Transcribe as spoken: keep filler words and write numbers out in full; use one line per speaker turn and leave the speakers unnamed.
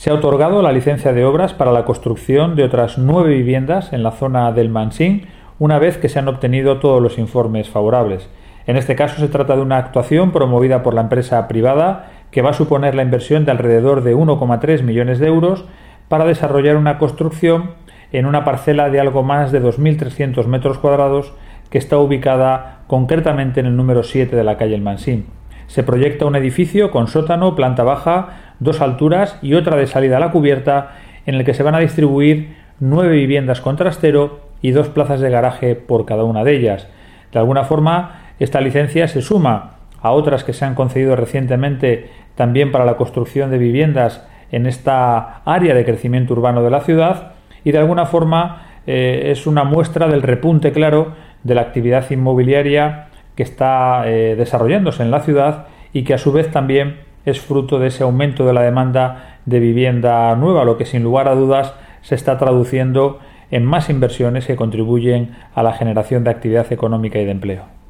Se ha otorgado la licencia de obras para la construcción de otras nueve viviendas en la zona del Mansín, una vez que se han obtenido todos los informes favorables. En este caso se trata de una actuación promovida por la empresa privada que va a suponer la inversión de alrededor de uno coma tres millones de euros para desarrollar una construcción en una parcela de algo más de dos mil trescientos metros cuadrados que está ubicada concretamente en el número siete de la calle El Mansín. Se proyecta un edificio con sótano, planta baja, dos alturas y otra de salida a la cubierta, en el que se van a distribuir nueve viviendas con trastero y dos plazas de garaje por cada una de ellas. De alguna forma, esta licencia se suma a otras que se han concedido recientemente también para la construcción de viviendas en esta área de crecimiento urbano de la ciudad y de alguna forma eh, es una muestra del repunte claro de la actividad inmobiliaria que está eh, desarrollándose en la ciudad y que a su vez también es fruto de ese aumento de la demanda de vivienda nueva, lo que sin lugar a dudas se está traduciendo en más inversiones que contribuyen a la generación de actividad económica y de empleo.